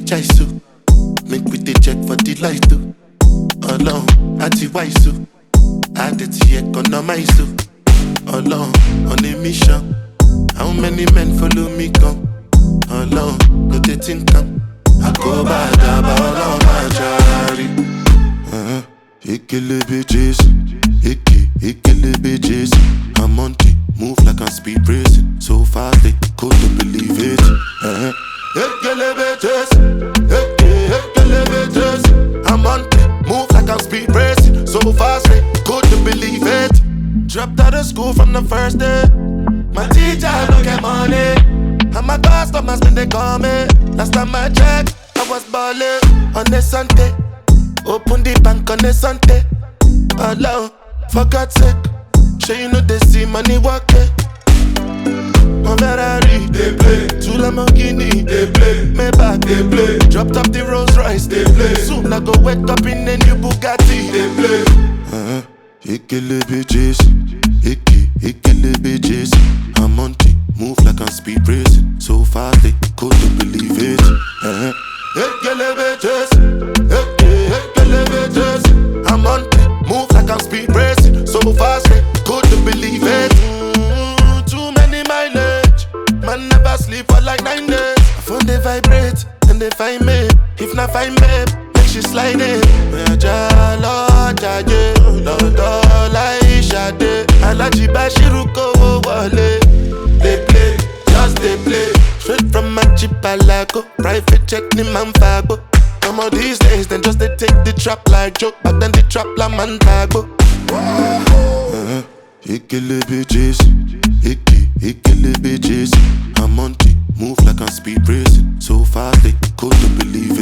chai so. Make we dey check for the light too. Alone, at the wise so. Add it to economize so. Alone, on a mission. How many men follow me come? Alone, go they think come. I go bad about all my jari. Ikele bitches, ikele bitches. I'm on the move like I'm speed racing. So fast they couldn't believe it. Ikele bitches, ikele bitches. I'm on the move like I'm speed racing. So fast they couldn't believe it. Dropped out of school from the first day. My teacher don't get money. And my customers when they call me. Last time I checked, I was balling on a Sunday. Open the bank on a Sunday. Alone, for God's sake. Sure you know they see money walking. My Ferrari, they play. Two Lamborghini, they play. Maybach, they play. Dropped up the Rolls Royce, they play. Soon I go wake up in a new Bugatti, they play. Ikele bitches, ikele bitches. I'm on the move like I'm speed racing. So fast they couldn't believe it. Ikele bitches, ikele bitches. I'm on the move like I'm speed racing. So fast they couldn't believe it. Too many mileage. Man never sleep for like 9 days. I phone they vibrate and they find me. If not find me, make she slide in. Alaji Bashiruko wale. They play, just they play. Straight from Machipalago. Private check ni manfago. Come on these days, then just they take the trap like joke. But then the trap la mantago. Ikele bitches, ikele bitches. I'm on the move like I'm speed racing. So fast they couldn't believe it.